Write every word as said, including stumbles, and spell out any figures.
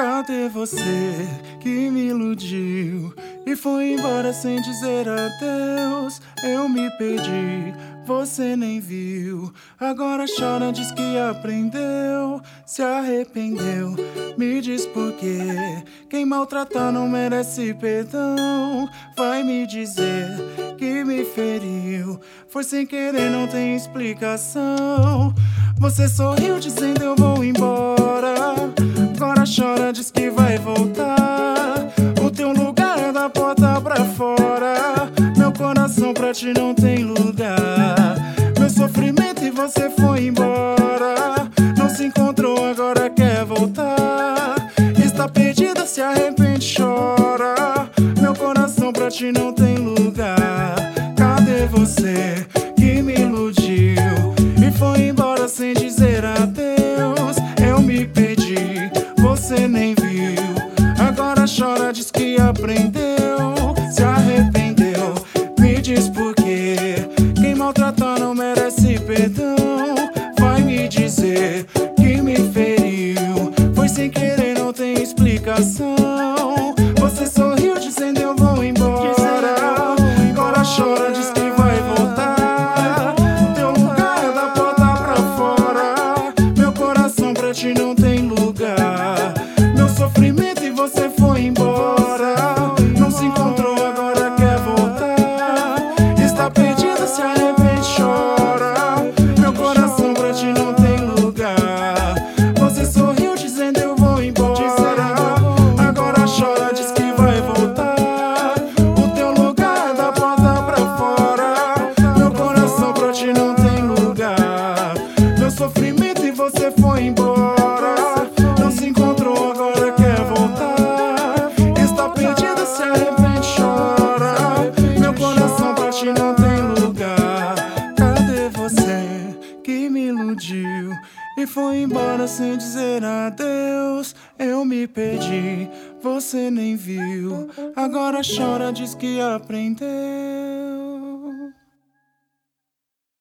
Cadê você que me iludiu e foi embora sem dizer adeus? Eu me perdi, você nem viu. Agora chora, diz que aprendeu, se arrependeu. Me diz por quê. Quem maltratar não merece perdão. Vai me dizer que me feriu, foi sem querer, não tem explicação. Você sorriu dizendo eu vou embora, agora chora, diz que vai voltar. O teu lugar é da porta pra fora, meu coração pra ti não tem lugar. Meu sofrimento e você foi embora, não se encontrou, agora quer voltar. Está perdida, se arrepende, chora, meu coração pra ti não tem lugar. Cadê você que me iludiu e foi embora sem dizer adeus? Eu me perdi, você nem viu. Agora chora, diz que aprendeu, se arrependeu. Me diz por quê. Quem maltratar não merece perdão. Vai me dizer que me feriu, foi sem querer, não tem explicação. Você sorriu dizendo eu vou embora, agora chora, diz que vai voltar. Teu lugar é da porta pra fora, meu coração pra ti não tem lugar. Meu sofrimento e você foi embora, não se encontrou, agora quer voltar. Está perdida, se arrepende, chora, meu coração pra ti não tem lugar. Você sorriu dizendo eu vou embora, agora chora, diz que vai voltar. O teu lugar é da porta pra fora, meu coração pra ti não tem lugar. Meu sofrimento e você foi embora, não se encontrou, agora quer voltar. Está perdida, se arrepende, chora, meu coração pra ti não tem lugar. Cadê você que me iludiu e foi embora sem dizer adeus? Eu me perdi, você nem viu. Agora chora, diz que aprendeu.